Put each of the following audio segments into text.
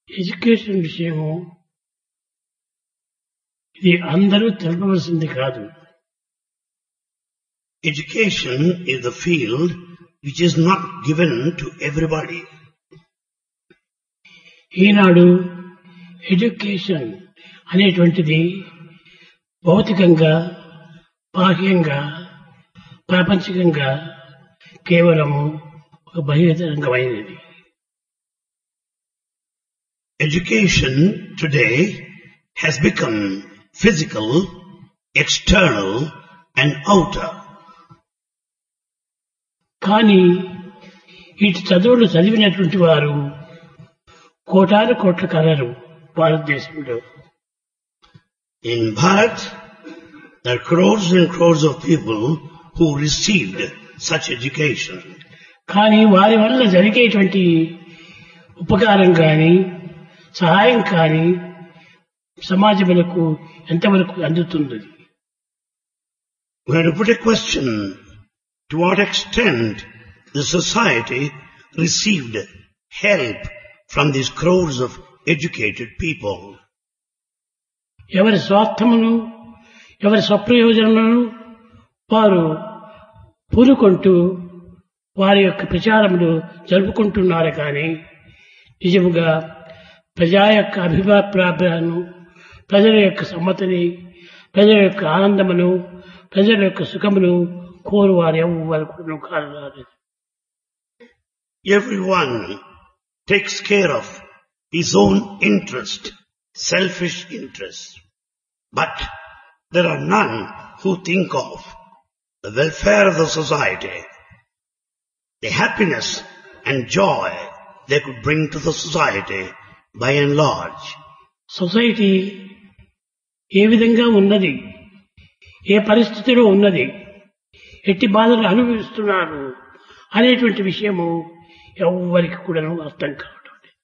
Education విషయము ఇది అందరూ తెలపవలసింది కాదు. Education is the field which is not given to everybody. ఈనాడు ఎడ్యుకేషన్ అనేటువంటిది భౌతికంగా, బాహ్యంగా, ప్రాపంచికంగా కేవలము ఒక బహిరంగమైనది. Education today has become physical, external and outer. కానీ ఇటు చదువులు చదివినటువంటి వారు కోటాను కోట్ల కలరు భారతదేశంలో. In Bharat, there are crores and crores of people who received such education. కానీ వారి వల్ల జరిగేటువంటి ఉపకారం కానీ సహాయం కానీ సమాజములకు ఎంతవరకు అందుతుంది? We have to put a question, to what extent the society received help from these crores of educated people. ఎవరి స్వార్థమును, ఎవరి స్వప్రయోజనములను వారు పూనుకుంటూ వారి యొక్క ప్రచారములు జరుపుకుంటున్నారు. కానీ నిజముగా ప్రజా యొక్క అభిప్రాయాలను, ప్రజల యొక్క సమ్మతిని, ప్రజల యొక్క ఆనందమును, ప్రజల యొక్క సుఖమును కోరువారు ఎవరు కాదు. Everyone takes care of his own interest, selfish interest. But there are none who think of the welfare of the society, the happiness and joy they could bring to the society by and large. Society ఏ విధంగా ఉన్నది, ఏ పరిస్థితిలో ఉన్నది, ఎట్టి బాధలు అనుభవిస్తున్నారు అనేటువంటి విషయము ఎవరికి కూడా అర్థం కావడం.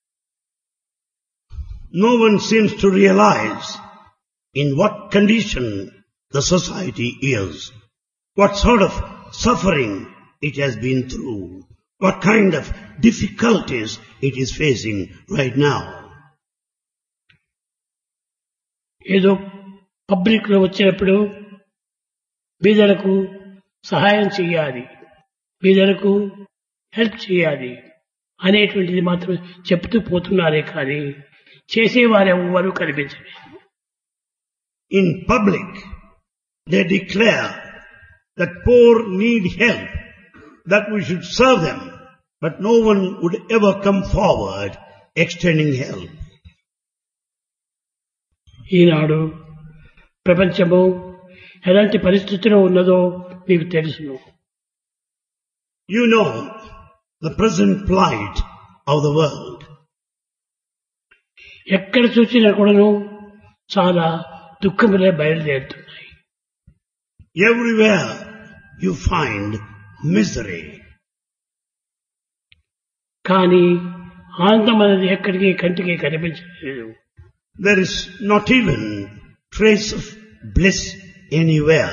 No one seems to realize in what condition the society is, what sort of suffering it has been through, what kind of difficulties it is facing right now. ఏదో పబ్లిక్ లో వచ్చినప్పుడు బీదలకు సహాయం చేయాలి, బీదలకు హెల్ప్ చేయాలి అనేటువంటిది మాత్రం చెప్తూ పోతున్నారే కానీ చేసేవారు ఎవరు కనిపించలేదు. In public, they declare that poor need help, that we should serve them, but no one would ever come forward extending help. ఈనాడు ప్రపంచము ఎలాంటి పరిస్థితిలో ఉన్నదో మీకు తెలుసును. You know the present plight of the world. ఎక్కడ చూసినా కూడాను చాలా దుఃఖములే బయలుదేరుతున్నాయి. Everywhere you find misery. కానీ ఆనందం అనేది ఎక్కడికి కంటికి కనిపించలేదు. There is not even trace of bliss anywhere.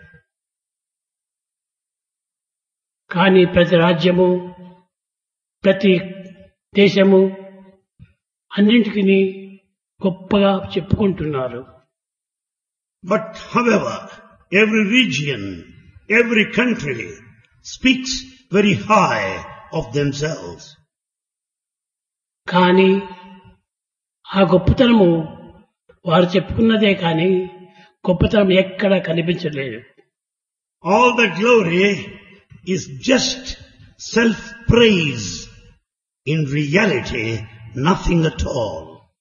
కానీ ప్రతి రాజ్యము, ప్రతి దేశము అన్నింటికి గొప్పగా చెప్పుకుంటున్నారు. But however, every region, every country speaks very high of themselves. కానీ ఆ గొప్పతనము వారు చెప్పుకున్నదే కానీ గొప్పతనం ఎక్కడా కనిపించలేదు. All the glory is just self-praise. In reality, nothing at all.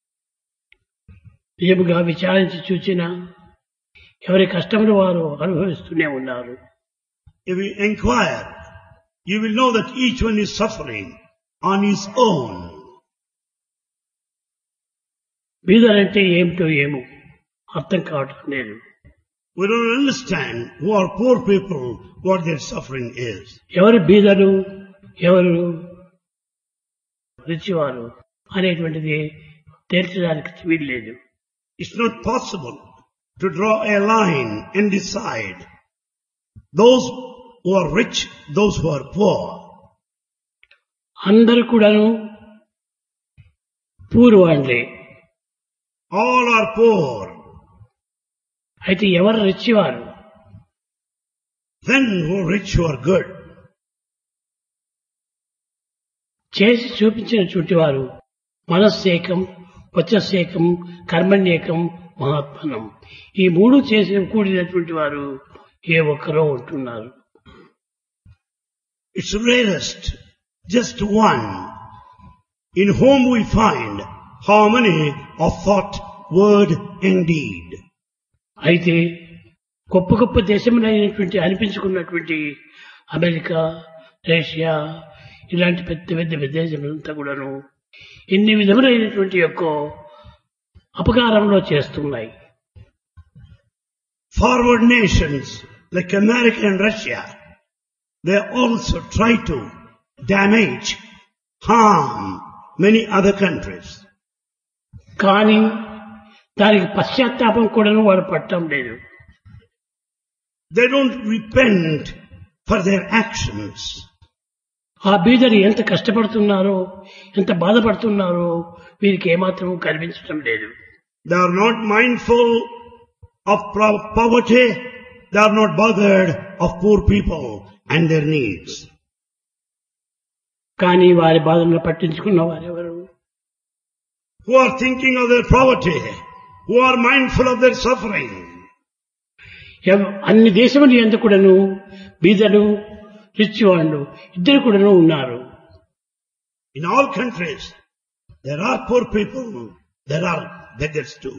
నిజముగా విచారించి చూచినా ఎవరి కష్టములు వారు అనుభవిస్తూనే ఉన్నారు. If you inquire, you will know that each one is suffering on his own. బీదలంటే ఏమిటో ఏమో అర్థం కావటం లేదు. We don't understand who are poor people, what their suffering is. ఎవరు బీదలు, ఎవరు రిచివారు అనేటువంటిది తేల్చడానికి వీల్లేదు. It's not possible to draw a line and decide those who are rich, those who are poor. అందరూ కూడాను పూర్వాండ్లే. All are poor. అయితే ఎవరు rich వారు? Then who rich who are good? చేసి చూపించినటువంటి వారు మనస్సేకం, వచస్సేకం, కర్మణ్యేకం, మహాత్మనం. ఈ మూడు చేసి కూడినటువంటి వారు ఏ ఒక్కరో ఉంటున్నారు. It's rarest, just one, in whom we find harmony of thought, word and deed. అయితే గొప్ప గొప్ప దేశములైనటువంటి అనిపించుకున్నటువంటి అమెరికా, రష్యా ఇలాంటి పెద్ద పెద్ద దేశములంతా కూడాను ఇన్ని విధములైనటువంటి యొక్క అపకారంలో చేస్తున్నాయి. Forward nations like America and Russia, they also try to damage, harm many other countries. కానీ దానికి పశ్చాత్తాపం కూడాను వారు పట్టడం లేదు. They don't repent for their actions. ఆ బీదలు ఎంత కష్టపడుతున్నారో, ఎంత బాధపడుతున్నారో వీరికి ఏమాత్రం కనిపించడం లేదు. They are not mindful of poverty. They are not bothered of poor people and their needs. కానీ వారి బాధలను పట్టించుకున్న వారెవరు? Who are thinking of their poverty, who are mindful of their suffering. అన్ని దేశములు ఎంత కూడాను బీదలు, రిచ్ వాళ్ళు ఇద్దరు కూడాను ఉన్నారు. In all countries, there are poor people, there are beggars too.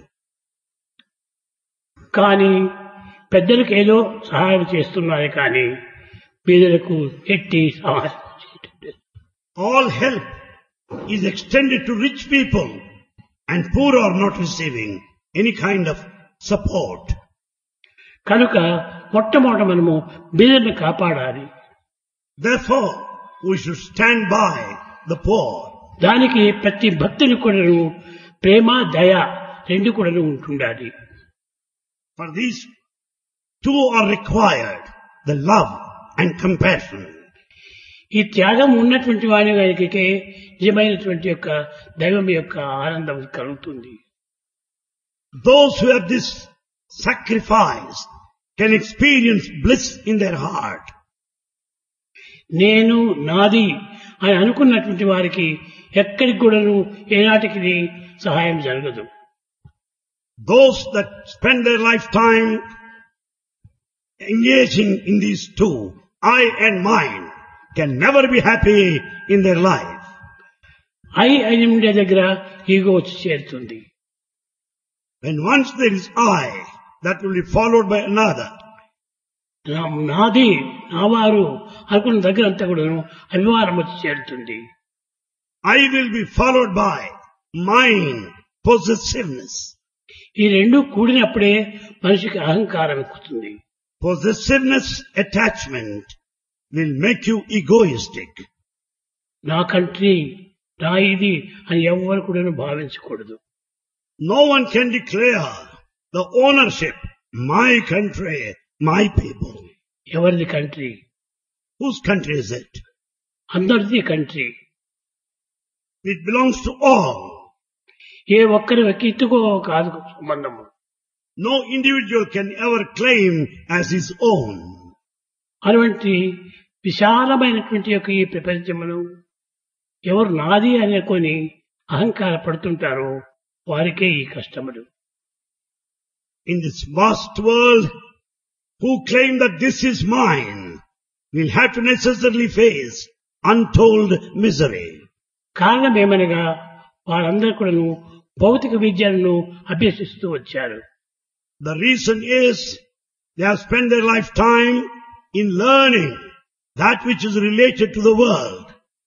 కానీ పెద్దలకు ఏదో సహాయం చేస్తున్నారు, కానీ బీదలకు ఎట్టి సహాయం చేయటం లేదు. All help is extended to rich people and poor are not receiving any kind of support. కనుక మొట్టమొదట మనము బీదల్ని కాపాడాలి. Therefore, we should stand by the poor. దానికి ప్రతి భక్తుని కూడాను ప్రేమ, దయ రెండు కూడాను ఉంటుండాలి. For these two are required, the love and compassion. ఈ త్యాగం ఉన్నటువంటి వాని వారికి నిజమైనటువంటి యొక్క దైవం యొక్క ఆనందం కలుగుతుంది. Those who have this sacrifice can experience bliss in their heart. నేను, నాది అని అనుకున్నటువంటి వారికి ఎక్కడికి కూడాను ఏనాటికి సహాయం జరగదు. Those that spend their lifetime engaging in these two, I and mine, can never be happy in their life. అని ఉండే దగ్గర ఈగో వచ్చి చేరుతుంది. When once there is I, that will be followed by another. నాది, నావారు అనుకున్న దగ్గర అంతా కూడాను అభిమానం వచ్చి చేరుతుంది. I will be followed by mine, possessiveness. ఈ రెండు కూడినప్పుడే మనిషికి అహంకారం ఎక్కుతుంది. Possessiveness, attachment will make you egoistic. నా కంట్రీ, నా ఇది అని ఎవ్వరు కూడా భావించకూడదు. No one can declare the ownership, my country, my people. ఎవరిది country? Whose country is it? అందరిది country. It belongs to all. ఏ ఒక్కరి ఎత్తుకో కాదు సంబంధము. No individual can ever claim as his own. అటువంటి విశాలమైనటువంటి యొక్క ఈ ప్రపంచమును ఎవరు నాది అనుకొని అహంకార పడుతుంటారో వారికే ఈ కష్టములు. In this vast world, who claim that this is mine will have to necessarily face untold misery. కారణం ఏమనగా వారందరూ కూడాను భౌతిక విద్యలను అభ్యసిస్తూ వచ్చారు. The reason is they have spent their lifetime in learning that which is related to the world.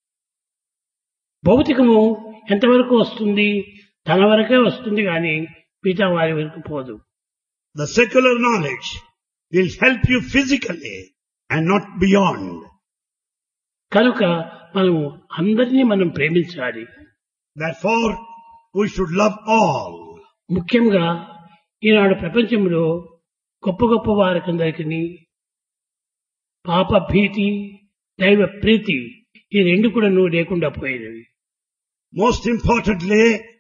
భౌతికము ఎంతవరకు వస్తుంది? తన వరకే వస్తుంది, కానీ మిగతా వారి వరకు పోదు. The secular knowledge will help you physically and not beyond. కనుక మనము అందరినీ మనం ప్రేమించాలి. Therefore, we should love all. ముఖ్యంగా ఈనాడు ప్రపంచంలో గొప్ప గొప్ప వారికందరికీ పాప భీతి, దైవ ప్రీతి ఈ రెండు కూడా లేకుండా పోయినవి. Most importantly,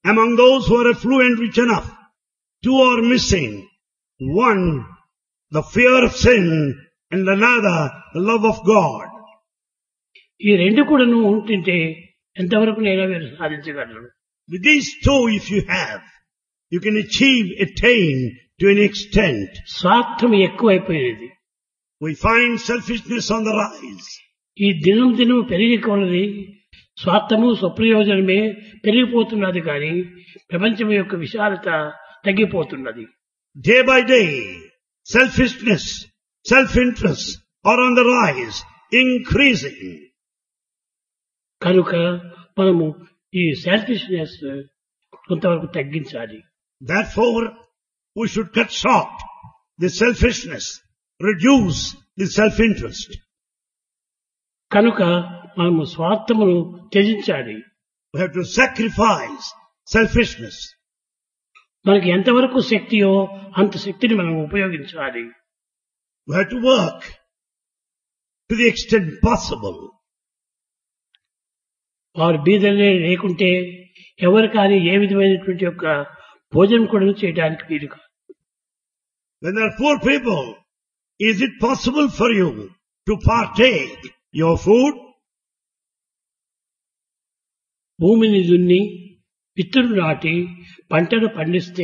Among those who are affluent rich enough, two are missing. One, the fear of sin, and another, the love of God. ఈ రెండు కూడాను ఉంటుంటే ఎంతవరకు నేను వీరు సాధించగలరు. With these two, if you have, you can attain to an extent. స్వార్థం ఎక్కువైపోయినది. We find selfishness on the rise. ఈ దినం దినం పెరిగి కొలది స్వార్థము స్వప్రయోజనమే పెరిగిపోతున్నది కానీ ప్రపంచం యొక్క విశాలత తగ్గిపోతున్నది. Day by day, selfishness, self-interest are on the rise, increasing. కనుక మనము ఈ సెల్ఫిష్నెస్ కొంతవరకు తగ్గించాలి. Therefore, we should cut short the selfishness, reduce the self-interest. కనుక మనము స్వార్థమును త్యజించాలి. We have to sacrifice selfishness. మనకి ఎంతవరకు శక్తియో అంత శక్తిని మనం ఉపయోగించాలి. We have to work to the extent possible. వారు బీదలే లేకుంటే ఎవరు కానీ ఏ విధమైనటువంటి యొక్క భోజనం కూడా చేయడానికి వీలు కాదు. When there are poor people, is it possible for you to partake your food? భూమిని దున్ని విత్తులు నాటి పంటను పండిస్తే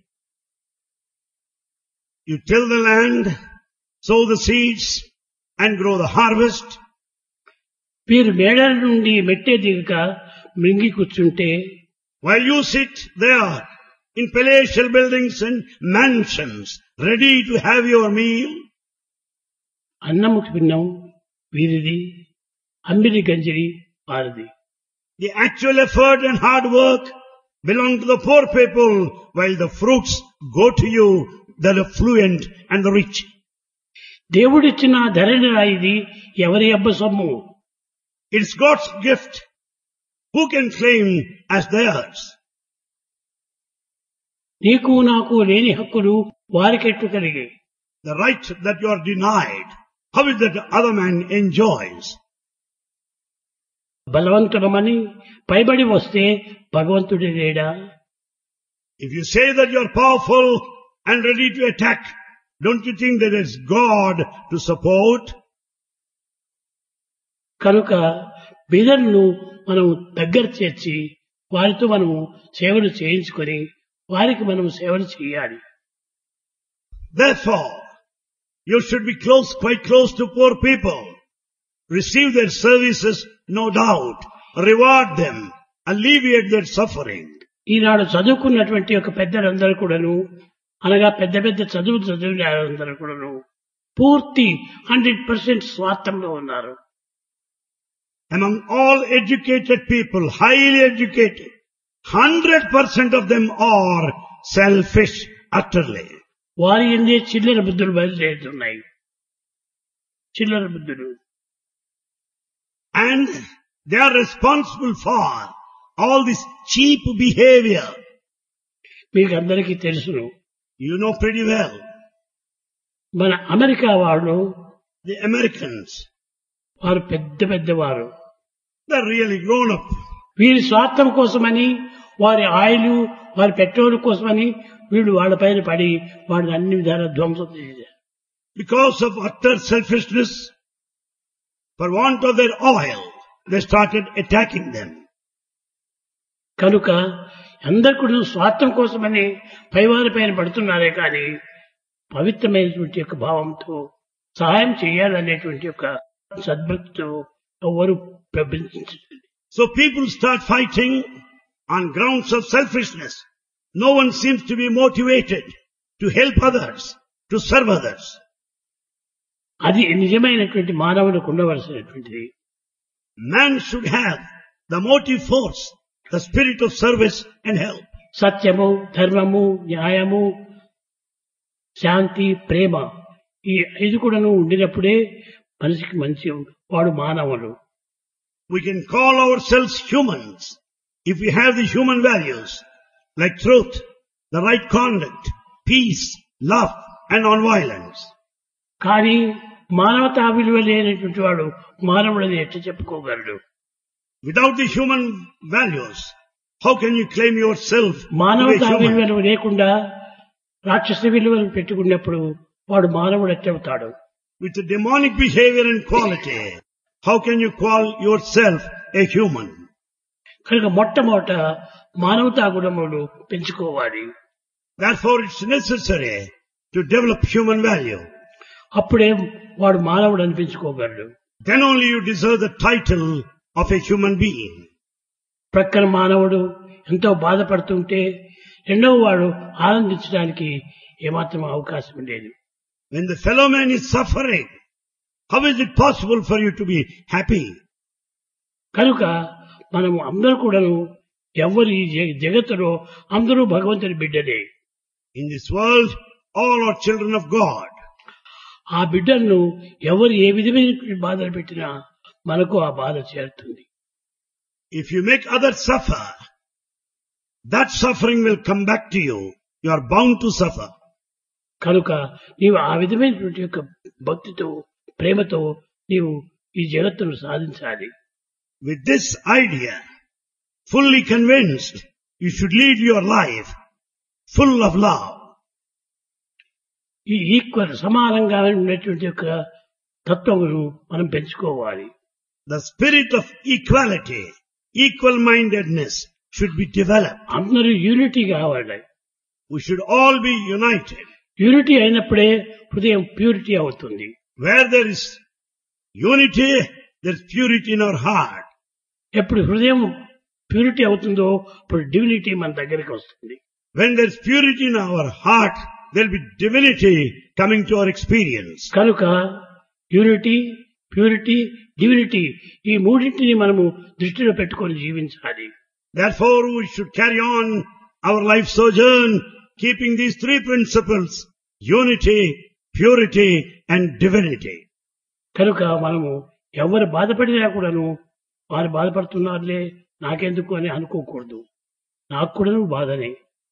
You till the land, sow the seeds and grow the harvest. వీరు మేడల నుండి మెట్టే దిగక మింగి కూర్చుంటే While you sit there in palatial buildings and mansions, ready to have your meal, అన్నము భిన్నం వీరిది, అమ్మిడి గంజిరి వారిది. the actual effort and hard work belong to the poor people, while the fruits go to you, the affluent and the rich. దేవుడిచ్చిన ధరణి రాయిది ఎవరి అబ్బ సొమ్ము. It's God's gift. Who can claim as theirs? నీకు నాకు లేని హక్కులు వారికెట్టు కలిగి. The right that you are denied, how is that the other man enjoys? బలవంతుడమని పైబడి వస్తే భగవంతుడి లేడా? If you say that you are powerful and ready to attack, don't you think there is God to support? కనుక బీదలను మనం దగ్గర చేర్చి వారితో మనము సేవలు చేయించుకొని వారికి మనము సేవలు చేయాలి. Therefore, you should be quite close to poor people. Receive their services, no doubt. Reward them. Alleviate their suffering. ఈనాడు చదువుకున్నటువంటి ఒక పెద్దలందరూ కూడాను అనగా పెద్ద పెద్ద చదివిన వాళ్ళందరూ కూడాను పూర్తి 100% స్వార్థంలో ఉన్నారు. Among all educated people, highly educated, 100% of them are selfish utterly. వారి ఎందే చిల్లర బుద్ధులు బయలుదేరుతున్నాయి. చిల్లర బుద్ధులు. And they are responsible for all this cheap behavior. మీకు అందరికీ తెలుసును. You know pretty well. మన అమెరికా వాళ్ళు, The Americans, వారు పెద్దవారు. they're really grown up. వీరి స్వార్థం కోసమని వారి ఆయిల్ వారి పెట్రోల్ కోసమని వీళ్ళు వాళ్ళ పైన పడి వాళ్ళని అన్ని విధాలా ధ్వంసం చేశారు. Because of utter selfishness, for want of their oil, they started attacking them. కనుక అందరు కూడా స్వార్థం కోసమని పైవారి పైన పడుతున్నారే కానీ పవిత్రమైనటువంటి యొక్క భావంతో సహాయం చేయాలనేటువంటి యొక్క సద్భక్తితో ఎవరు ప్రబలించలేదు. So people start fighting on grounds of selfishness. No one seems to be motivated to help others, to serve others. అది నిజమైనటువంటి మానవులకు ఉండవలసినటువంటిది. Man should have the motive force, the spirit of service and help. సత్యము, ధర్మము, న్యాయము, శాంతి, ప్రేమ ఈ ఐదు కూడాను ఉండినప్పుడే మనిషికి మంచి వాడు మానవుడు. We can call ourselves humans if we have the human values like truth, the right conduct, peace, love and non-violence. కానీ మానవతా విలువ లేనటువంటి వాడు మానవుడని ఎట్లా చెప్పుకోగలడు? Without the human values, How can you claim yourself to be మానవతా a human? విలువలు లేకుండా రాక్షస విలువలు పెట్టుకున్నప్పుడు వాడు మానవుడు ఎట్టవుతాడు? With the demonic behavior and quality, how can you call yourself a human? కనుక మొట్టమొదట మానవతా గుణములు పెంచుకోవాలి. Therefore, it's necessary to develop human value. అప్పుడే వాడు మానవుడు అనిపించుకోగలడు. Then only you deserve the title of a human being. ప్రక్కన మానవుడు ఎంతో బాధపడుతుంటే రెండవ వాడు ఆనందించడానికి ఏమాత్రం అవకాశం లేదు. When the fellow man is suffering, how is it possible for you to be happy? కనుక మనము అందరూ కూడాను ఎవరి జగత్తులో అందరూ భగవంతుని బిడ్డలే. In this world, all are children of God. ఆ బిడ్డలను ఎవరు ఏ విధమైన బాధలు పెట్టినా మనకు ఆ బాధ చేరుతుంది. If you make others suffer, that suffering will come back to you. You are bound to suffer. కనుక నీవు ఆ విధమైనటువంటి యొక్క భక్తితో ప్రేమతో నీవు ఈ జగత్తును సాధించాలి. With this idea, fully convinced, you should lead your life full of love. ఈ ఈక్వల్ సమానంగా ఉన్నటువంటి యొక్క తత్వమును మనం పెంచుకోవాలి. The spirit of equality, equal-mindedness should be developed. అందరూ యూనిటీ కావాలి. We should all be united. Unity అయినప్పుడే హృదయం ప్యూరిటీ అవుతుంది. Where there is unity, there is purity in our heart. ఎప్పుడు హృదయం ప్యూరిటీ అవుతుందో అప్పుడు డివినిటీ మన దగ్గరికి వస్తుంది. When there is purity in our heart, there will be divinity coming to our experience. కనుక యూనిటీ, ప్యూరిటీ, డివినిటీ ఈ మూడింటిని మనము దృష్టిలో పెట్టుకొని జీవించాలి. Therefore, we should carry on our life sojourn, keeping these three principles: unity, purity, and divinity. కనుక మనము ఎవరు బాధపడినా కూడాను వారు బాధపడుతున్నారులే నాకెందుకు అని అనుకోకూడదు. నాకు కూడాను బాధనే.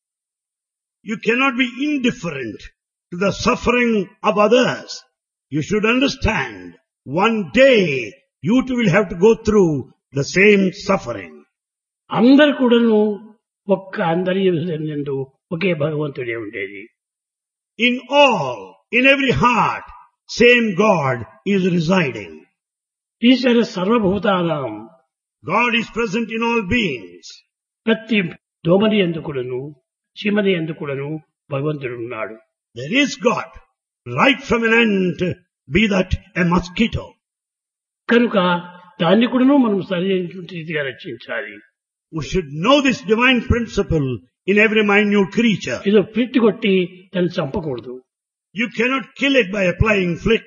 You cannot be indifferent to the suffering of others. You should understand, one day you too will have to go through the same suffering. అందరు కూడాను అందరి యందు ఒకే భగవంతుడే ఉండేది. In all, in every heart, same God is residing. ఈశ్వర సర్వభూతానాం. God is present in all beings. ప్రతి దోమని యందు కూడాను చీమని యందు కూడాను భగవంతుడు ఉన్నాడు. There is God, right from an ant, be that a mosquito. కనుక దాన్ని కూడాను మనం సరైనటువంటి రీతిగా రక్షించాలి. We should know this divine principle in every minute creature. ఏదో ఫ్లిట్ కొట్టి దాన్ని చంపకూడదు. You cannot kill it by applying flit.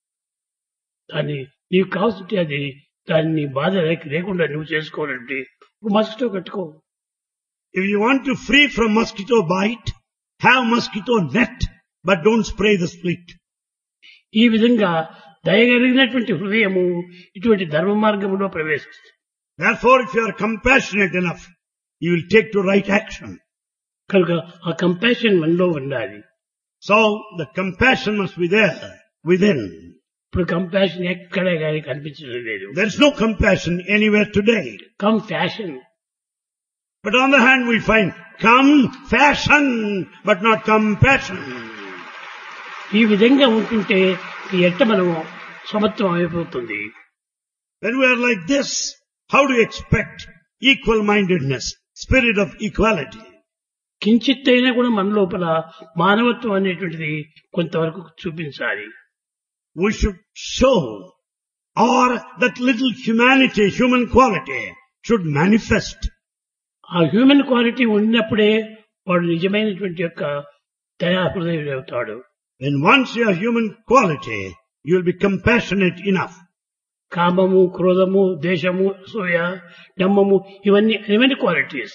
దాన్ని నీకు కావాల్సింటే అది దాన్ని బాధ లేకుండా నువ్వు చేసుకోవాలంటే మస్కిటో కట్టుకో. If you want to free from mosquito bite, have mosquito net, but don't spray the split. ఈ విధంగా దయగలిగినటువంటి హృదయము ఇటువంటి ధర్మ మార్గంలో ప్రవేశిస్తుంది. Therefore, if you are compassionate enough, you will take to right action. కనుక ఆ కంపాషన్ మనలో ఉండాలి. So, the compassion must be there within. ఇప్పుడు కంపాషన్ ఎక్కడే కానీ కనిపించడం లేదు. There is no compassion anywhere today. Compassion. But on the hand we find fashion, but not compassion. ఈ విధంగా ఉంటుంటే ఈ ఎట్ట మనం సమత్వం అయిపోతుంది. When we are like this, how do you expect equal-mindedness, spirit of equality? కించిత్తైనా కూడా మన లోపల మానవత్వం అనేటువంటిది కొంతవరకు చూపించాలి. We should show, or that little humanity, human quality should manifest. ఆ హ్యూమన్ క్వాలిటీ ఉన్నప్పుడే వాడు నిజమైనటువంటి యొక్క దయా హృదయుడు అవుతాడు. When once you have human quality, you will be compassionate enough. కామము, క్రోధము, దేశము, అసూయ, డమ్మము ఇవన్నీ animal qualities.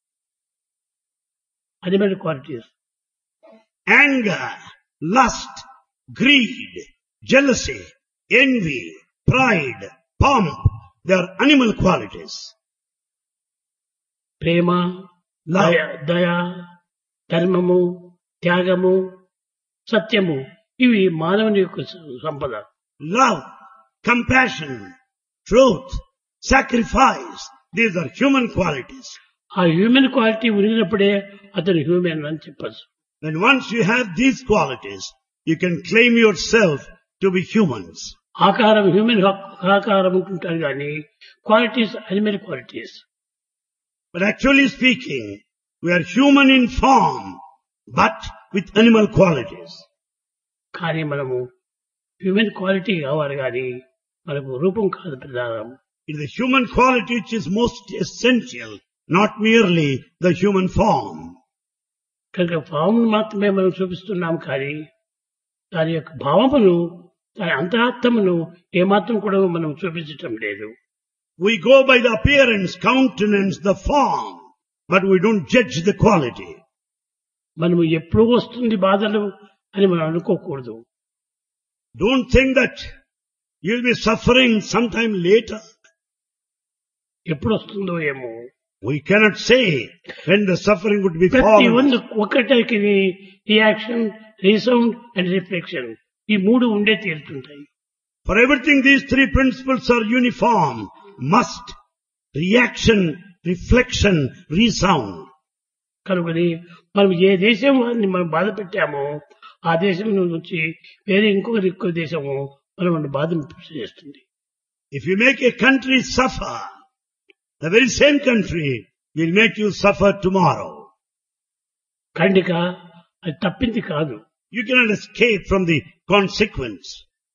Animal qualities. Anger, lust, greed, jealousy, envy, pride, pomp, they are animal qualities. ప్రేమ, దయ, ధర్మము, త్యాగము, సత్యము ఇవి మానవుని యొక్క సంపద. Love, compassion, truth, sacrifice, these are human qualities. ఆ హ్యూమన్ క్వాలిటీ ఉన్నప్పుడే అతను హ్యూమన్ అని చెప్పచ్చు. When once you have these qualities, you can claim yourself to be humans. ఆకారం హ్యూమన్ ఆకారం ఉంటుంటారు కానీ qualities animal qualities. But actually speaking, we are human in form, but with animal qualities. కానీ మనము హ్యూమన్ క్వాలిటీ కావాలి కానీ మనకు రూపం కాదు ప్రధానం. It is the human quality which is most essential, not merely the human form. కనుక form మాత్రమే మనం చూపిస్తున్నాం కానీ దాని యొక్క భావమును దాని అంతరాత్మను ఏమాత్రం కూడా మనం చూపించటం లేదు. We go by the appearance, countenance, the form, but we don't judge the quality. మనము ఎప్పుడు వస్తుంది బాధలు అని మనం అనుకోకూడదు. Don't think that you'll be suffering sometime later. ఎప్పుడు వస్తుందో ఏమో. We cannot say when the suffering would be ప్రతి fallen. ఒక్కటికి రియాక్షన్, రీసౌండ్ అండ్ రిఫ్లెక్షన్ ఈ మూడు ఉండే తీరుతుంటాయి. For everything, these three principles are uniform. Must, reaction, reflection, resound. కనుకని మనం ఏ దేశం వారిని మనం బాధ పెట్టామో ఆ దేశం నుంచి వేరే ఇంకొక దేశము మనం బాధ చేస్తుంది. If you make a country suffer, the very same country will make you suffer tomorrow. ఖండిక అది తప్పింది కాదు. You cannot escape from the consequence.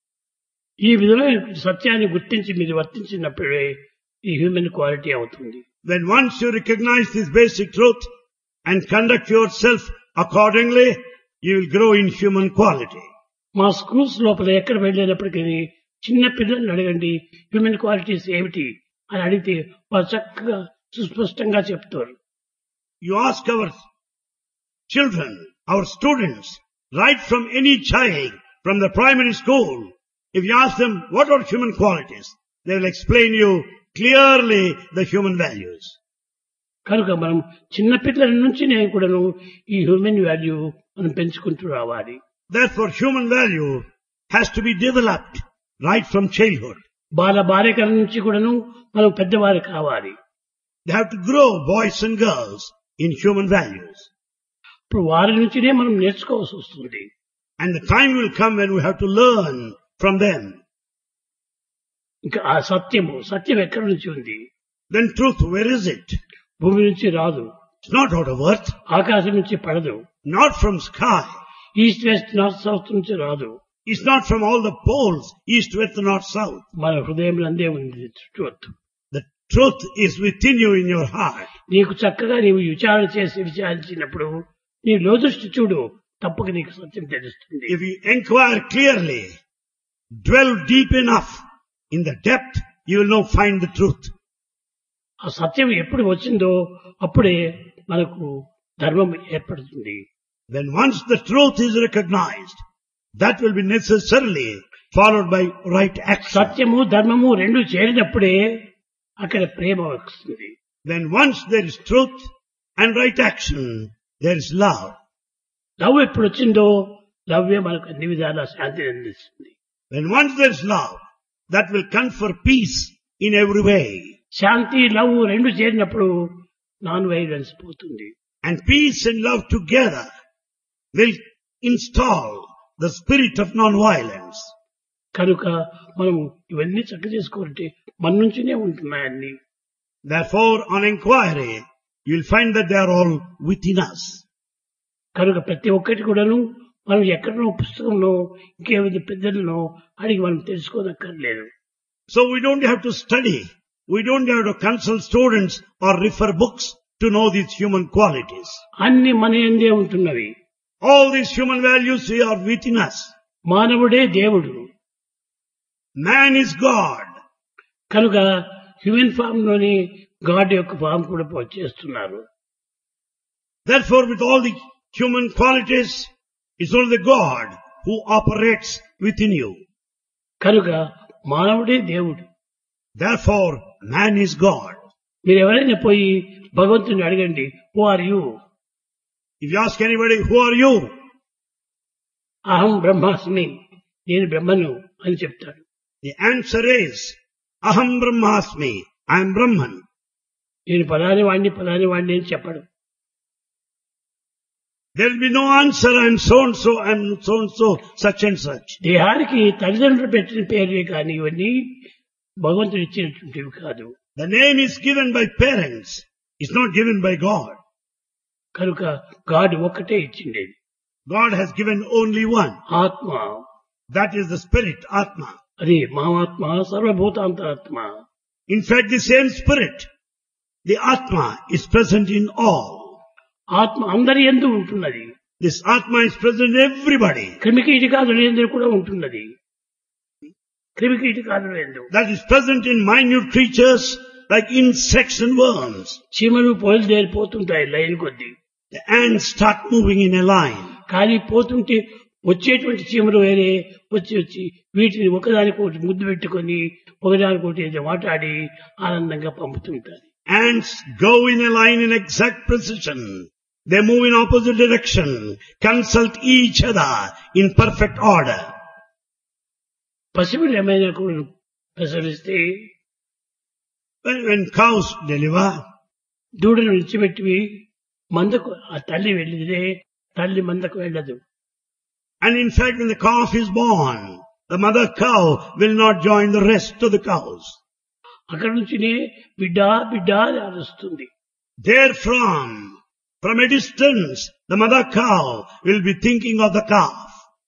ఈ విధమైన సత్యాన్ని గుర్తించి మీరు వర్తించినప్పుడే ఈ హ్యూమన్ క్వాలిటీ అవుతుంది. When once you recognize this basic truth and conduct yourself accordingly, you will grow in human quality. మా స్కూల్స్ లోపల ఎక్కడ వెళ్ళినప్పటికీ చిన్న పిల్లల్ని అడగండి హ్యూమన్ క్వాలిటీస్ ఏమిటి అని అడిగితే వారు చక్కగా సుస్పష్టంగా చెప్తారు. You ask our children, our students, right from any child, from the primary school, if you ask them what are human qualities, they will explain you clearly the human values. కనుక మనం చిన్న పిల్లల నుంచి నేను కూడాను ఈ హ్యూమన్ వాల్యూ మనం పెంచుకుంటూ రావాలి. Therefore, human value has to be developed right from childhood. బాలికల నుంచి కూడాను మనం పెద్దవారు కావాలి. They have to grow, boys and girls, in human values. ఇప్పుడు వారి నుంచినే మనం నేర్చుకోవాల్సి వస్తుంది. And the time will come when we have to learn from them. ఇంకా ఆ సత్యం ఎక్కడి నుంచి ఉంది? Then truth, where is it? భూమి నుంచి రాదు. It's not out of earth, ఆకాశం నుంచి పడదు. not from sky. East west north south నుంచి రాదు. It's not from all the poles, east, west, north, south. మన హృదయంలో అందే ఉంది truth. The truth is within you in your heart. నీకు చక్కగా నీవు విచారించినప్పుడు నీ లోదృష్టి చూడు, తప్పక నీకు సత్యం తెలుస్తుంది. If you inquire clearly, dwell deep enough in the depth, you will now find the truth. ఆ సత్యం ఎప్పుడు వచ్చిందో అప్పుడే మనకు ధర్మం ఏర్పడుతుంది. When once the truth is recognized, that will be necessarily followed by right action. సత్యము ధర్మము రెండు చేరినప్పుడే అక్కడ ప్రేమ వస్తుంది. When once there is truth and right action, there is love. Love ఎప్పుడు వచ్చిందో లవ్వే మనకు అన్ని విధాల శాంతిని అందిస్తుంది. When once there is love, that will confer peace in every way. శాంతి లవ్ రెండు చేరినప్పుడు నాన్ వైలెన్స్ పోతుంది. And peace and love together will install the spirit of non-violence. కనుక మనం ఇవన్నీ చక్క చేసుకోవాలంటే మన నుంచినే ఉంటున్నాయన్ని. Therefore, on inquiry, you will find that they are all within us. కనుక ప్రతి ఒక్కటి కూడాను మనం ఎక్కడనో పుస్తకంలో ఇంకేమైనా పెద్దలను అడిగి మనం తెలుసుకోనక్కర్లేదు. So we don't have to study. We don't have to consult students or refer books to know these human qualities. అన్ని మన యందే ఉంటున్నవి. All these human values are within us. మానవుడే దేవుడు. Man is God. కనుక హ్యూమన్ ఫామ్ లోని God యొక్క form కూడా చేస్తున్నారు. Therefore, with all the human qualities, it's only the God who operates within you. కనుక మానవుడే దేవుడు. Therefore, man is God. మీరు ఎవరైనా పోయి భగవంతుని అడగండి, who are you? If you ask anybody, who are you? అహం బ్రహ్మాస్మి, నేను బ్రహ్మను అని చెప్తాడు. The answer is, Aham Brahmasmi, I am Brahman. నేను ఫలాని వాడిని అని చెప్పడు. There will be no answer, I am so and so, I am so and so, such and such. దేహానికి తల్లిదండ్రులు పెట్టిన పేరే కానీ ఇవన్నీ భగవంతుడు ఇచ్చినటువంటివి కాదు. The name is given by parents, it's not given by God. కనుక గాడ్ ఒక్కటే ఇచ్చిండేది. God has given only one. ఆత్మ, That is the spirit, Atma. అది మామాత్మ సర్వభూతాంతరాత్మ. In fact, the same spirit, the Atma, is present in all. ఆత్మ అందరి యందు ఉంటున్నది. This Atma is present in everybody. క్రిమికీటకాదుల యందు కూడా ఉంటున్నది. క్రిమికీటకాదుల యందు That is present in minute creatures like insects and worms. చీమలు బయలుదేరిపోతుంటాయి లైన్ కొద్దీ. The ants start moving in a line. కానీ పోతుంటే వచ్చేటువంటి చీమలు వేరే వచ్చి వీటిని ఒకదానికొకటి ముద్దు పెట్టుకొని ఒకదానికొకటి ఏదో మాట్లాడి ఆనందంగా పంపుతుంటారు. Ants go in a line in exact precision. They move in opposite direction, consult each other in perfect order. పశువులు ఏమైనా కూడా ప్రసవిస్తే When cows deliver, దూడను విడిచిపెట్టి మందకు ఆ తల్లి వెళ్ళితే తల్లి మందకు వెళ్ళదు. and in fact when the calf is born, the mother cow will not join the rest of the cows. అక్కడి నుంచినే బిడ్డ బిడ్డ అని అరుస్తుంది. Therefrom, from a distance, the mother cow will be thinking of the calf.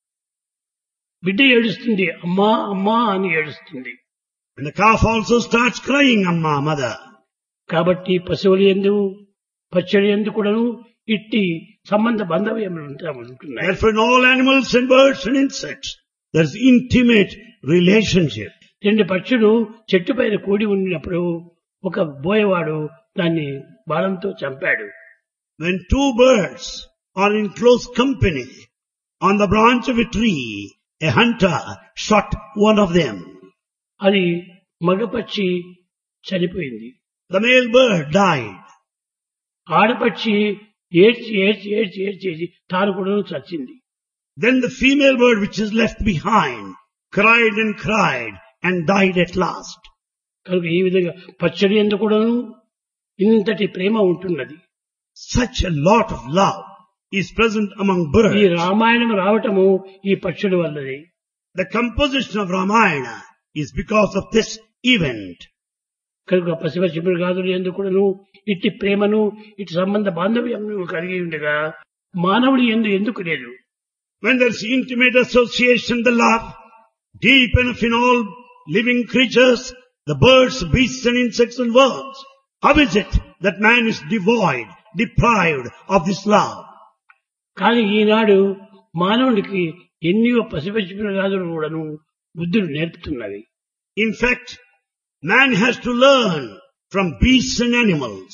బిడ్డ ఏడుస్తుంది, అమ్మా అమ్మా అని ఏడుస్తుంది. And the calf also starts crying, Amma, mother. కాబట్టి పశువులు యందు పక్షుల యందు కూడాను ఇట్టి సంబంధ బాంధవ్యములు ఉంటున్నాయి. Therefore, in all animals and birds and insects, there is intimate relationship. రెండు పక్షులు చెట్టు పైన కూడి ఉన్నప్పుడు ఒక బోయవాడు దాన్ని బాణంతో చంపాడు. When two birds are in close company on the branch of a tree, a hunter shot one of them. అది మగపక్షి చనిపోయింది. The male bird died. ఆడపక్షి ఏడ్చి ఏడ్చి ఏడ్చి ఏడ్చేసి తాను కూడా చచ్చింది. Then the female bird which is left behind cried and died at last. కనుక ఈ విధంగా పక్షుల యందు కూడాను ఇంతటి ప్రేమ ఉంటున్నది. Such a lot of love is present among ఈ birds. రామాయణం రావటము ఈ పక్షుల వల్లనే. The composition of Ramayana is because of this event. కనుక పశుపక్షి మృగాదుల యందు కూడాను ఇట్టి ప్రేమను ఇటు సంబంధ బాంధవ్యం కలిగి ఉండగా మానవుడి యందు ఎందుకు లేదు? When there is intimate association, the love, deep enough in all living creatures, the birds, beasts and insects and worms, how is it that man is deprived of this love? కానీ ఈనాడు మానవుడికి ఎన్నో పశుపక్షి మృగాదులు కూడాను బుద్ధులు నేర్పుతున్నవి. In fact, man has to learn from beasts and animals.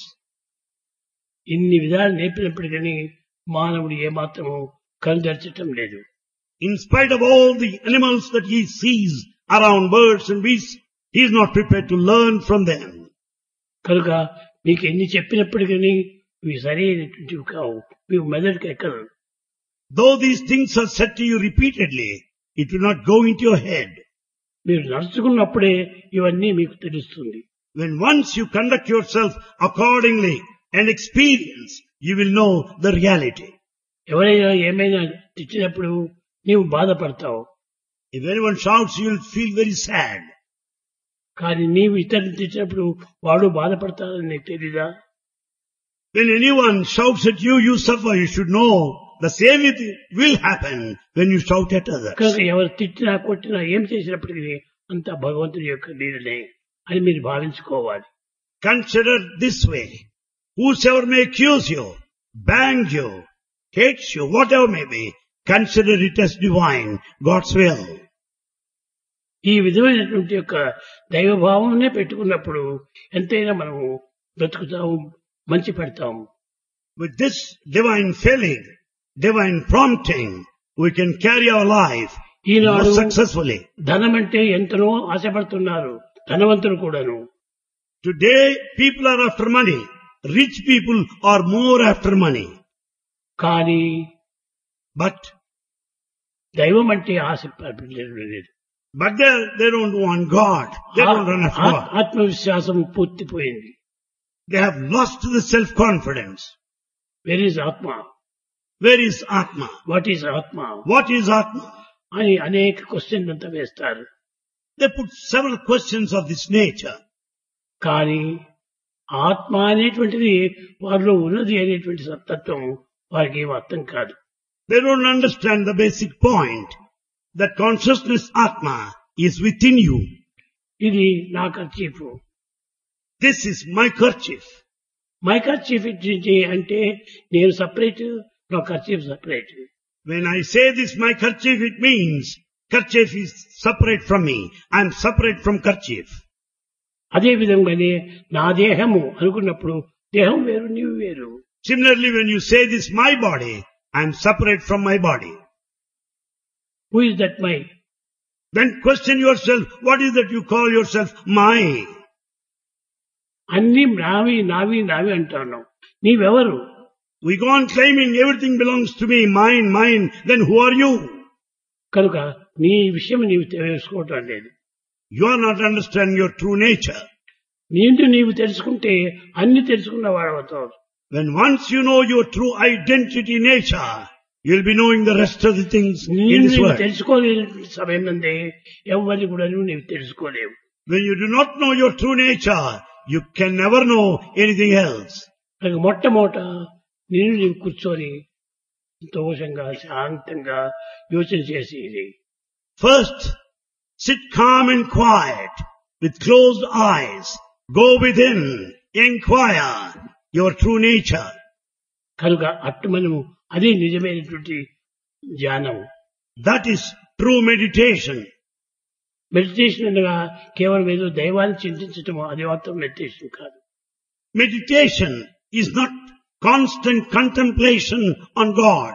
ఇన్ని విధాలు నేర్పినప్పటికీ మానవుడు ఏమాత్రము కనుదర్చటం లేదు. In spite of all the animals that he sees around, birds and beasts, he is not prepared to learn from them. కనుక మీకు ఎన్ని చెప్పినప్పటికీ ఇవి సరైనటువంటివి కావు, మీకు మెదడుకు ఎక్కదు. Though these things are said to you repeatedly, it will not go into your head. మీరు నడుచుకున్నప్పుడే ఇవన్నీ మీకు తెలుస్తుంది. When once you conduct yourself accordingly and experience, you will know the reality. ఎవరైనా ఏమైనా తెచ్చినప్పుడు నీవు బాధపడతావు. If anyone shouts, you will feel very sad. కానీ నీవు ఇతరులు తెచ్చినప్పుడు వాడు బాధపడతాడని నీకు తెలీదా? When anyone shouts at you, you suffer. You should know the same will happen when you shout at others. కనుక ఎవరు తిట్టినా కొట్టినా ఏం చేసినప్పటికీ అంతా భగవంతుని యొక్క లీలనే అని మీరు భావించుకోవాలి. Consider this way. Whosoever may accuse you, bang you, hates you, whatever may be, consider it as divine, God's will. ఈ విధమైనటువంటి యొక్క దైవభావంనే పెట్టుకున్నప్పుడు ఎంతైనా మనము బ్రతుకుతాము, మంచి పెడతాము. With this divine feeling, divine prompting, we can carry our life Eenadu more successfully. ధనం అంటే ఎంతనో ఆశపడుతున్నారు ధనవంతులు కూడాను. Today, people are after money. Rich people are more after money. కానీ But దైవం అంటే ఆశ లేదు. they, they don't want God. They don't run after God. ఆత్మవిశ్వాసం పూర్తిపోయింది. They have lost the self-confidence. Where is Atma? Where is Atma? What is Atma? What is Atma? అని అనేక క్వశ్చన్లు అంతా వేస్తారు. They put several questions of this nature. కానీ ఆత్మ అనేటువంటిది వారిలో ఉన్నది అనేటువంటి తత్వం వారికి ఏం అర్థం కాదు. They don't understand the basic point that consciousness Atma is within you. ఇది నా kerchief. This is my kerchief. My kerchief అంటే నేను సపరేట్, నా kerchief separate. When I say this my kerchief, it means kerchief is separate from me. I am separate from kerchief. అదే విధంగానే నా దేహము అనుకున్నప్పుడు దేహం వేరు, నీవు వేరు. Similarly, when you say this my body, I am separate from my body. Who is that my? Then question yourself, what is that you call yourself my? అన్ని నావి నావి నావి అంటున్నావు. నీవెవరు? We go on claiming everything belongs to me, mine, mine. Then who are you? కనుక నీ విషయం నీవు తెలుసుకోవటం లేదు. You are not understanding your true nature. నీవు తెలుసుకుంటే అన్ని తెలుసుకున్న వాడవుతావు. When once you know your true identity nature, you will be knowing the rest of the things in this world. తెలుసుకోలేని సమయం నందే ఎవరిని కూడా నీవు తెలుసుకోలేవు. When you do not know your true nature, you can never know anything else. కనుక మొట్టమొదట నీవు కూర్చొని సంతోషంగా శాంతంగా యోచన చేసి, First, sit calm and quiet with closed eyes. Go within, inquire your true nature. కనుక అట్టు మనము అదే నిజమైనటువంటి ధ్యానం. That is true meditation. Meditation అనగా కేవలం ఏదో దైవాన్ని చింతించటం, అది మాత్రం మెడిటేషన్ కాదు. Meditation is not constant contemplation on God.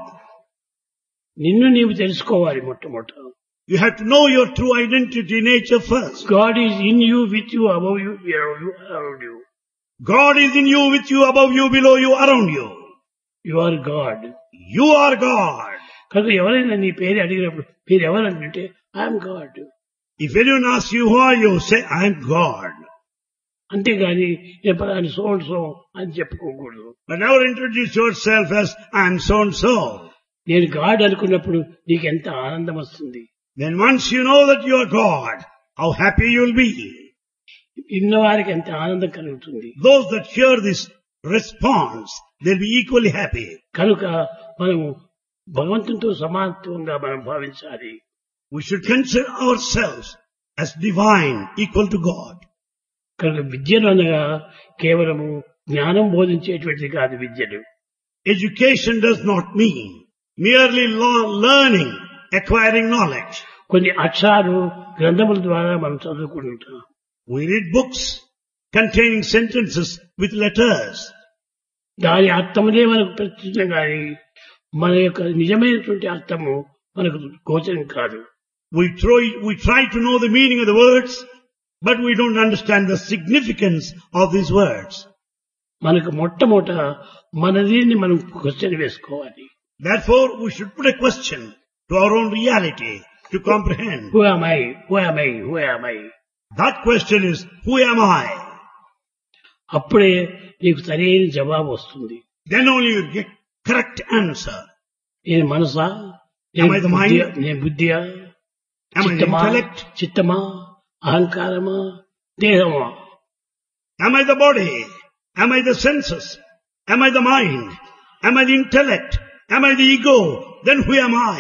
నిన్ను నీవు తెలుసుకోవాలి మొట్టమొదట. You have to know your true identity nature first. God is in you, with you, above you, around you. God is in you, with you, above you, below you, around you. You are God. You are God. కనుక ఎవరైనా నీ పేరు అడిగినప్పుడు మీరు ఎవరంటే I'm God. If anyone asks you who are you, say I am God. అంతేగాని నేను పలాని so and so అని చెప్పుకోకూడదు. But never introduce yourself as I am so and so. నేను గాడ్ అనుకున్నప్పుడు నీకు ఎంత ఆనందం వస్తుంది. Then once you know that you are God, how happy you will be. ఇన్నవారికి ఎంత ఆనందం కలుగుతుంది. Those that hear this response, they'll be equally happy. కనుక మనము భగవంతునితో సమానత్వంగా మనం భావించాలి. We should consider ourselves as divine, equal to God. కనుక విద్యలు అనగా కేవలము జ్ఞానం బోధించేటువంటిది కాదు. విద్యలు Education does not mean merely learning, acquiring knowledge. కొన్ని అక్షరాలు గ్రంథముల ద్వారా మనం చదువుకుంటాం. We read books containing sentences with letters. దాని అర్థములే మనకు ప్రత్యక్షం కానీ మన యొక్క నిజమైనటువంటి అర్థము మనకు గోచరం కాదు. We try to know the meaning of the words, but we don't understand the significance of these words. మనకు మొట్టమొదట మనదిని మనం క్వశ్చన్ వేసుకోవాలి. Therefore, we should put a question to our own reality to comprehend. Who am I? Who am I? Who am I? That question is, who am I? అప్పుడే నీకు సరైన జవాబు వస్తుంది. Then only you get correct answer. నేను మనసా? Am I the mind? నేను బుద్ధియా? Am I the intellect? చిత్తమా? అహంకారమా? దేహమా? Am I the body? Am I the senses? Am I the mind? Am I the intellect? Am I the ego? Then who am I?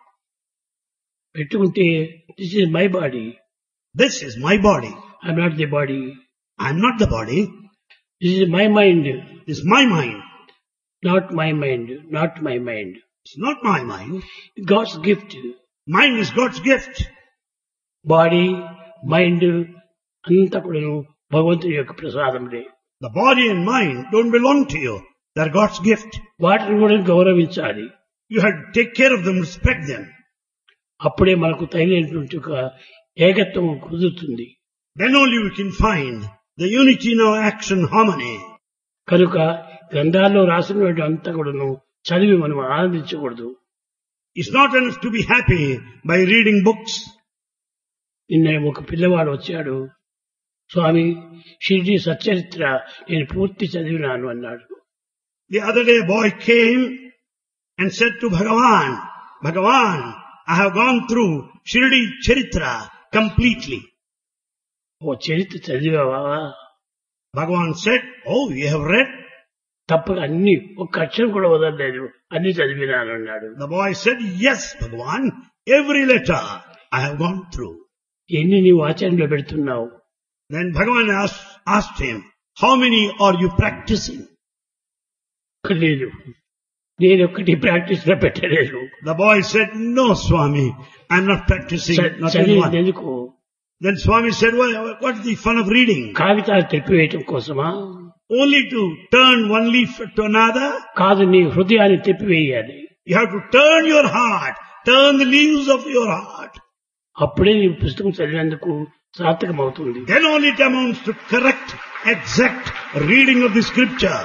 పెట్టుకుంటే this is my body. This is my body. I'm not the body. I am not the body. This is my mind. This is my mind. Not my mind. Not my mind. It's not my mind. God's gift. Mind is God's gift. Body, mind అంతా కూడా భగవంతుని యొక్క ప్రసాదంలే. The body and mind don't belong to you. They're God's gift. వాటిని కూడా గౌరవించాలి. You have to take care of them, respect them. అప్పుడే మనకు తగినటువంటి ఒక ఏకత్వం కుదురుతుంది. Then only we can find the unity in our action, harmony. కనుక గ్రంథాల్లో రాసినటువంటి అంతా కూడాను చదివి మనం ఆనందించకూడదు. It's not enough to be happy by reading books. నిన్న ఒక పిల్లవాడు వచ్చాడు. స్వామి షిరిడి సచ్చరిత్ర నేను పూర్తి చదివినాను అన్నాడు. The other day a boy came and said to Bhagavan, Bhagavan, I have gone through Shirdi Charitra completely. ఓ చరిత్ర చదివావా? Bhagavan said, oh, you have read? తప్పక అన్ని ఒక్క అక్షరం కూడా వదలలేదు, అన్ని చదివినాను అన్నాడు. The boy said, yes, Bhagavan, every letter I have gone through. ఎన్ని నీవు ఆచరణలో పెడుతున్నావు? Then Bhagavan asked him, how many are you practicing? లేదు, నేను ఒక్కటి ప్రాక్టీస్ లో పెట్టలేదు. The boy said, no, Swami, I am not practicing. Not even one. ఎందుకు? Then Swami said, well, what is the fun of reading? కాగితాలు తిప్పివేయటం కోసమా? Only to turn one leaf to another? కాదు, నీ హృదయాన్ని తిప్పివేయాలి. You have to turn your heart, turn the leaves of your heart. అప్పుడే నీ పుస్తకం చదివేందుకు సార్థకం అవుతుంది. Then only it amounts to correct, exact reading of the scripture.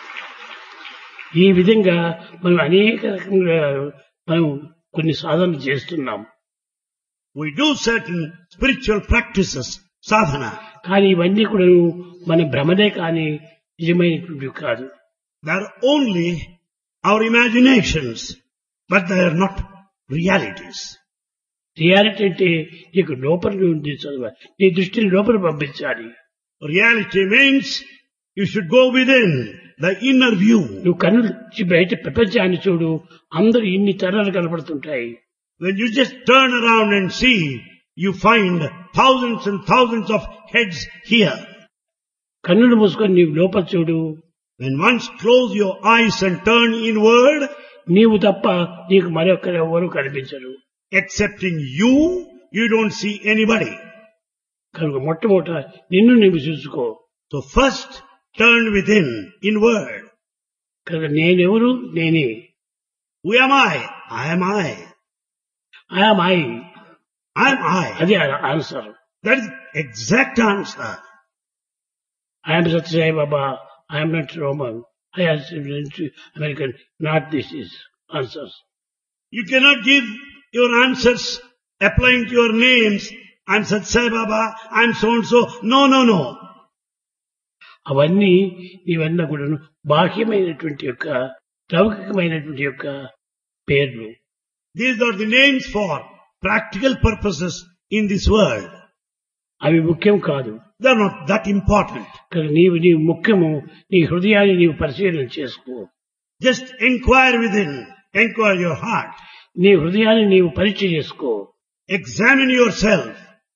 ఈ విధంగా మనం అనేక రకంగా మనం కొన్ని సాధనలు చేస్తున్నాం. We do certain spiritual practices, sadhana. కానీ ఇవన్నీ కూడా మన భ్రమదే కానీ నిజమైనటువంటి కాదు. They are only our imaginations, but they are not realities. Reality అంటే నీకు లోపల నుండి చదవాలి, నీ దృష్టిని లోపల పంపించాలి. Reality means you should go within the inner view. నువ్వు కన్ను బయట ప్రపంచాన్ని చూడు, అందరూ ఇన్ని తరాలు కనపడుతుంటాయి. When you just turn around and see, you find thousands and thousands of heads here. కన్నులు మూసుకొని నీవు లోపల చూడు. When once close your eyes and turn inward, నీవు తప్ప నీకు మరొకరు ఎవరు కనిపించరు. excepting you, you don't see anybody. కనుక మొట్టమొదట నిన్ను నీవు చూసుకో. So first turn within, inward. కనుక నేనెవరు? నేనే. Who am I? I am I. I am I. I am I. అదే answer. That is exact answer. I am Sathya Sai Baba. I am not Roman. I am American. Not this is answers. You cannot give your answers applying to your names. I am Sathya Sai Baba. I am so and so. No, no, no. అవన్నీ ఇవన్నీ కూడా బాహ్యమైనటువంటి యొక్క లౌకికమైనటువంటి యొక్క పేర్లు. These are the names for practical purposes in this world. అవి ముఖ్యం కాదు. They are not that important. నీవు ముఖ్యము నీ హృదయాన్ని నీవు పరిశీలన చేసుకో. Just inquire within, inquire your heart. నీ హృదయాన్ని నీవు పరీక్ష చేసుకో. Examine yourself.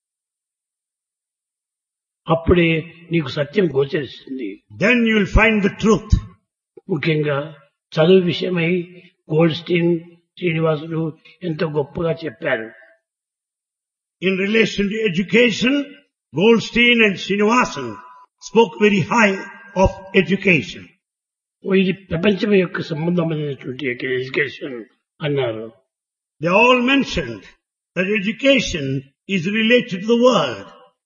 అప్పుడే నీకు సత్యం గోచరిస్తుంది. Then you will find the truth. ముఖ్యంగా చదువు విషయమై గోల్డ్ స్టీన్, శ్రీనివాసులు ఎంతో గొప్పగా చెప్పారు. In relation to education, Goldstein and Srinivasan spoke very high of education. ఇది ప్రపంచం యొక్క సంబంధమైనటువంటి ఎడ్యుకేషన్ అన్నారు. They all mentioned that education is related to the world.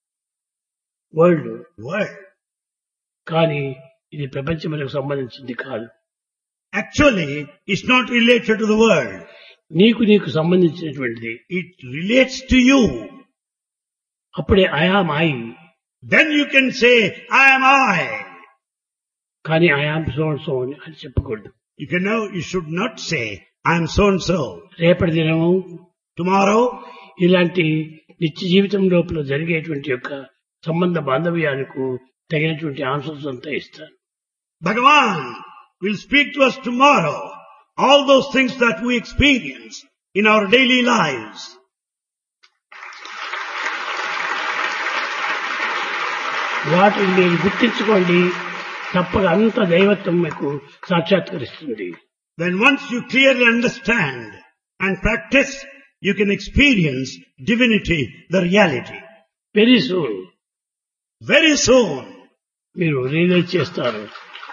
World. కానీ ఇది ప్రపంచములకు సంబంధించింది కాదు. Actually, it's not related to the world. నీకు సంబంధించినటువంటిది. It relates to you. అప్పుడే I am I. Then you can say, I am I. కానీ I am so and so అని చెప్పకూడదు. You should not say, I am so and so. రేపటి దినము, tomorrow, ఇలాంటి నిత్య జీవితం లోపల జరిగేటువంటి యొక్క సంబంధ బాంధవ్యాలకు తగినటువంటి ఆన్సర్స్ అంతా ఇస్తాను. Bhagavan will speak to us tomorrow. All those things that we experience in our daily lives. వాటిని మీరు గుర్తించుకోండి, తప్పక అంత దైవత్వం మీకు సాక్షాత్కరిస్తుంది. When once you clearly understand and practice, you can experience divinity, the reality. Very soon. Very soon. మీరు realise చేస్తారు.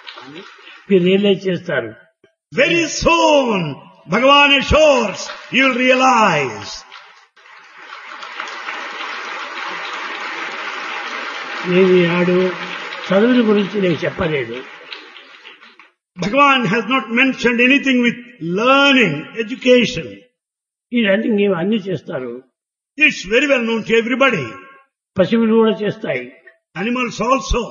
Very soon, Bhagavan assures you will realize. నేను ఈనాడు చదువుల గురించి నేను చెప్పలేదు. Bhagavan has not mentioned anything with learning, education. ఇవన్నీ నీవు అన్ని చేస్తారు. It's very well known to everybody. పశువులు కూడా చేస్తాయి. Animals also.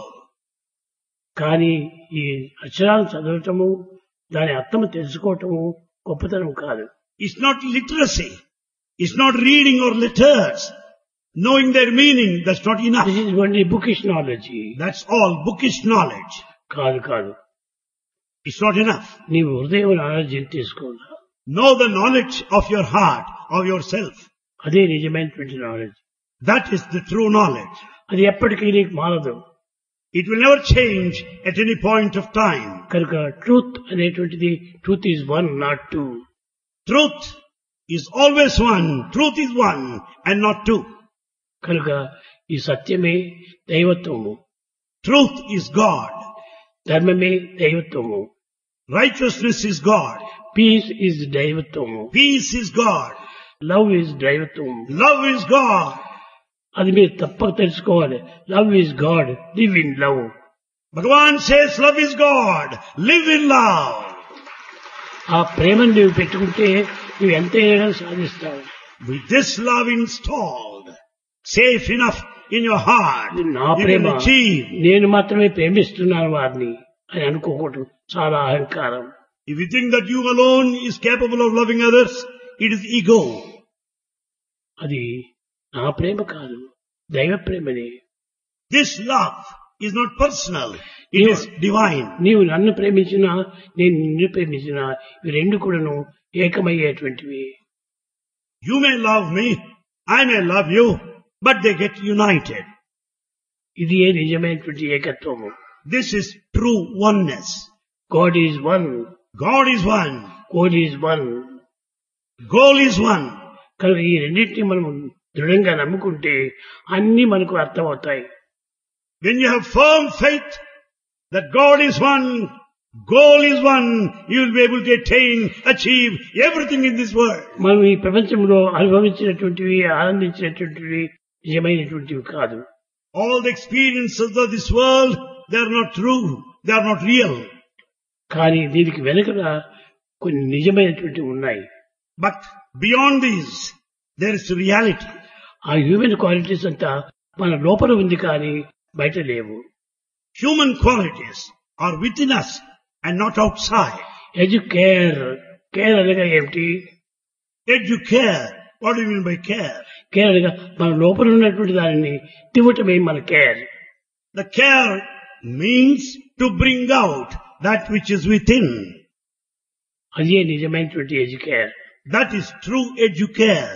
కానీ ఈ అక్షరాలు చదవటము దాని అర్థము తెలుసుకోవటము గొప్పతనం కాదు. It's not literacy. It's not reading or letters. Knowing their meaning, that's not enough. This is only bookish knowledge. That's all bookish knowledge. కాదు కాదు. It's not enough. నీవు హృదయం నాలెడ్జ్ తీసుకోవాలా. Know the knowledge of your heart, of yourself. అదే నిజమైనటువంటి knowledge. That is the true knowledge. అది ఎప్పటికీ నీకు మారదు. It will never change at any point of time. కనుక ట్రూత్ అనేటువంటిది truth is one not two. Truth is always one. Truth is one and not two. కనుక ఈ సత్యమే దైవత్వము. Truth is God. ధర్మమే దైవత్వము. Righteousness is God. Peace is దైవత్వము. Peace is God. Love is దైవత్వము. Love is God. అది మీరు తప్పక తెలుసుకోవాలి. Love is God, live in love. Bhagavan says love is God. Live in love. ఆ ప్రేమను నువ్వు పెట్టుకుంటే నువ్వు ఎంతైనా సాధిస్తావు. With this love installed, safe enough in your heart, ఇది నా you ప్రేమ, can achieve. నేను మాత్రమే ప్రేమిస్తున్నాను వారిని అని అనుకోకూడదు. చాలా అహంకారం. If you think that you alone is capable of loving others, it is ego. అది నా ప్రేమ కాదు, దైవ ప్రేమనే. This love is not personal. It is divine. నీవు నన్ను ప్రేమించినా నేను నిన్ను ప్రేమించినా ఇవి రెండు కూడాను ఏకమయ్యేటువంటివి. You may love me, I may love you, but they get united. ఇది ఏ నిజమైనటువంటి ఏకత్వము. This is true oneness. God is one, God is one. Goal is one. Goal is one. కనుక ఈ రెండింటిని మనం దృఢంగా నమ్ముకుంటే అన్ని మనకు అర్థమవుతాయి. When you have firm faith that God is one, goal is one, you will be able to attain, achieve everything in this world. మనం ఈ ప్రపంచంలో అనుభవించినటువంటివి ఆనందించినటువంటివి నిజమైనటువంటివి కాదు. All the experiences of this world, they are not true, they are not real. కానీ దీనికి వెనుకల కొన్ని నిజమైనటువంటివి ఉన్నాయి. But beyond these, there is reality. ఆ హ్యూమన్ క్వాలిటీస్ అంతా మన లోపల ఉంది కానీ బయట లేవు. Human qualities are within us and not outside. Educare, care అనగా ఏమిటి? Educare. What do you mean by care? Care అనగా మన లోపల ఉన్నటువంటి దానిని తివ్వటమే మన care. The care means to bring out that which is within. అదే నిజమైనటువంటి educare. That is true educare.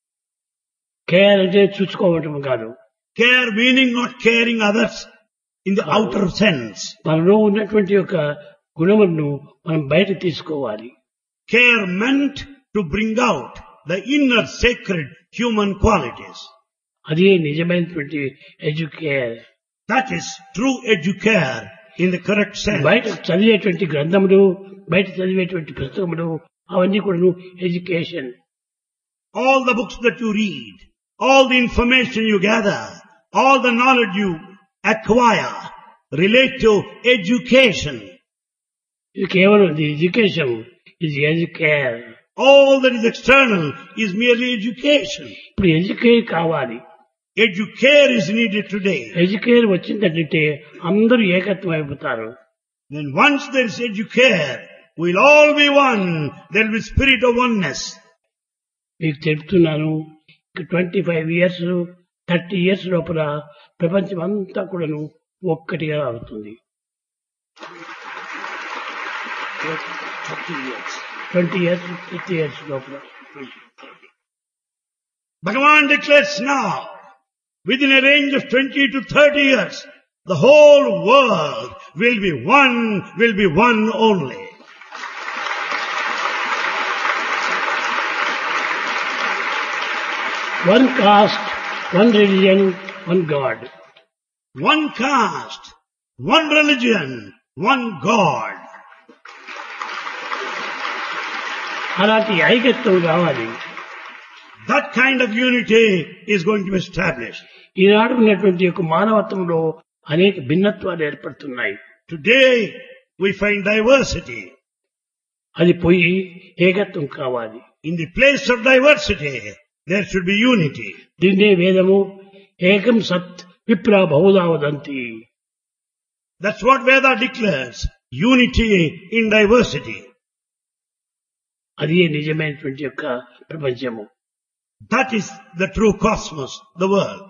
Care అంటే చూసుకోవటం కాదు. Care meaning not caring others in the outer sense. మనలో ఉన్నటువంటి యొక్క గుణములను మనం బయట తీసుకోవాలి. Care meant to bring out the inner sacred human qualities. అదే నిజమైనటువంటి educare. That is true educare in the correct sense. బయట చదివేటువంటి గ్రంథములు, బయట చదివేటువంటి పుస్తకములు అవన్నీ కూడా education. All the books that you read, all the information you gather, all the knowledge you acquire relate to education. ఇది కేవలం ఎడ్యుకేషన్, ఇది educare. All that is external is merely education. ఇప్పుడు ఎడ్యుకేర్ కావాలి. Educare is needed today. Educare వచ్చిందంటే అందరూ ఏకత్వం అయిపోతారు. Then once there is educare, we'll all be one. There will be spirit of oneness. మీకు చెప్తున్నాను, 25 years 30 years లోపల ప్రపంచం అంతా కూడాను ఒక్కటిగా అవుతుంది. 20 years 30 years లోపల. Bhagavan declares now, within a range of 20 to 30 years, the whole world will be one only. One caste, one religion, one God. One caste, one religion, one God. అలాంటి ఐక్యత్వం కావాలి. That kind of unity is going to be established. ఈనాడు ఉన్నటువంటి యొక్క మానవత్వంలో అనేక భిన్నత్వాలు ఏర్పడుతున్నాయి. Today we find diversity. అది పోయి ఏకత్వం కావాలి. In the place of diversity, there should be unity. దీన్నే వేదము ఏకం సత్ విప్రా బహుళా వదంతి. That's what Veda declares. Unity in diversity. అది నిజమైనటువంటి యొక్క ప్రపంచము. That is the true cosmos, the world.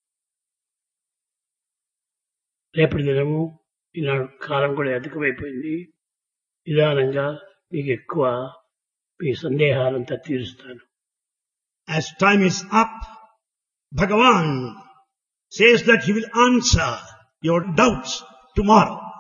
రేపటి దినము ఈనాడు కాలం కూడా అధికమైపోయింది. నిదానంగా మీకు ఎక్కువ మీ సందేహాలంతా తీరుస్తాను. As time is up, Bhagavan says that he will answer your doubts tomorrow.